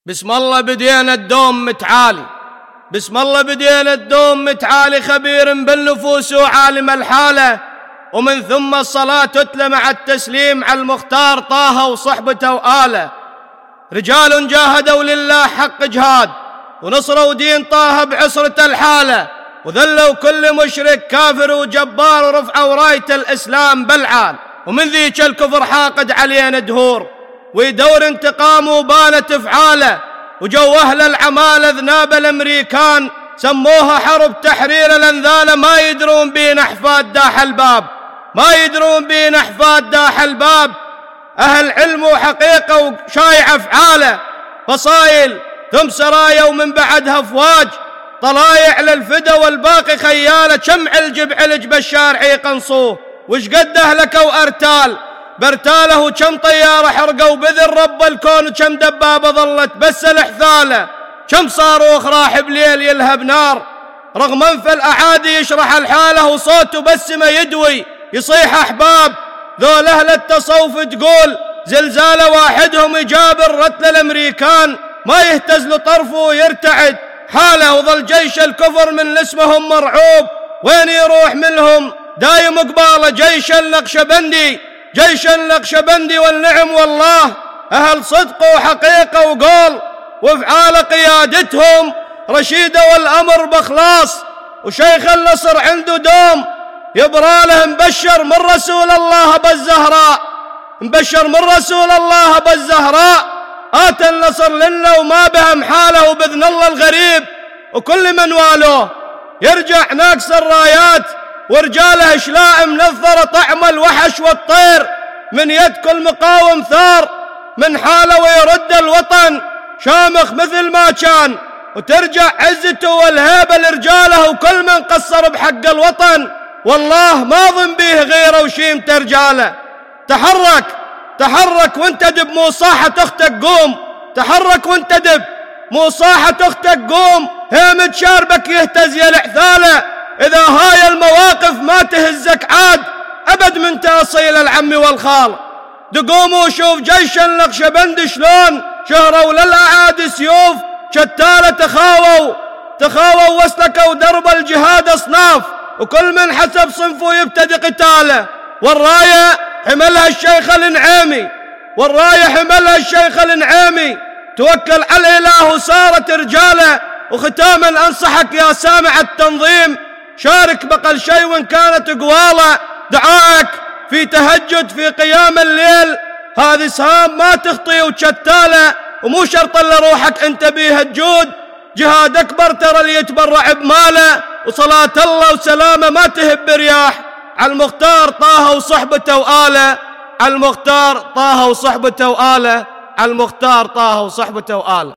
بسم الله بدينا الدوم متعالي، بسم الله بدينا الدوم متعالي، خبير بالنفوس وعالم الحالة، ومن ثم الصلاة تتلى مع التسليم على المختار طه وصحبته وآله. رجال جاهدوا لله حق جهاد، ونصروا دين طه بعسرة الحالة، وذلوا كل مشرك كافر وجبار، ورفعوا راية الإسلام بالعال. ومن ذيك الكفر حاقد علينا دهور، ويدور انتقام وبانت افعاله، وجو اهل العمالة ذناب الامريكان، سموها حرب تحرير الانذال. ما يدرون بين احفاد داح الباب، ما يدرون بين احفاد داح الباب. اهل علم وحقيقة وشايع افعاله، فصايل ثم سرايا ومن بعدها افواج، طلايع للفدا والباقي خياله. كم علج بعلج بالشارع يقنصوه، وش قد اهلكوا ارتال بارتاله، وكم طيارة حرقوا بذل رب الكون، وكم دبابة ظلت بس الحثالة. كم صاروخ راح بليل يلهب نار، رغم انف الاعادي يشرح الحالة، وصوته بس ما يدوي يصيح احباب. ذول اهل التصوف تقول زلزال واحدهم يجابر رتل الامريكان، ما يهتز له طرفه ويرتعد حاله. وظل جيش الكفر من اسمهم مرعوب، وين يروح منهم دايم قباله. جيش النقشبندي، جيش النقشبندي والنعم والله، أهل صدق وحقيقة وقول وافعال قيادتهم رشيدة والأمر بخلاص. وشيخ النصر عنده دوم يبراله، مبشر من رسول الله بالزهراء، مبشر من رسول الله بالزهراء. آتى النصر لنا وما بهم حاله، وبإذن الله الغريب وكل من والوه يرجع ناقص الرايات، ورجاله اشلاء منظرة طعم الوحش والطير. من يد كل مقاوم ثار من حاله، ويرد الوطن شامخ مثل ما كان، وترجع عزته والهيبة لرجاله. وكل من قصر بحق الوطن والله ما ظن بيه غيره وشيمة رجاله. تحرك تحرك وانتدب، مو صاحة اختك قوم، تحرك وانتدب مو صاحة اختك قوم. هيمد شاربك يهتز يا العثالة، إذا هاي المواقف ما تهزك عاد أبد من تأصيل العم والخال. دقوموا وشوف جيش النقشبند شلون شهروا للأعادي سيوف شتالة. تخاووا وسلكوا درب الجهاد أصناف، وكل من حسب صنفه يبتدي قتاله. والراية حملها الشيخ النعيمي، والراية حملها الشيخ النعيمي، توكل على الإله وصارت رجاله. وختاما أنصحك يا سامع التنظيم، شارك بقل شيء وإن كانت قواله. دعائك في تهجد في قيام الليل، هذه سهام ما تخطي وتشتاله. ومو شرط الا روحك انت بيها الجود، جهاد اكبر ترى اللي يتبرع بماله. وصلاة الله وسلامه ما تهب برياح على المختار طه وصحبته وآله، على المختار طه وصحبته وآله، على المختار طه وصحبته وآله.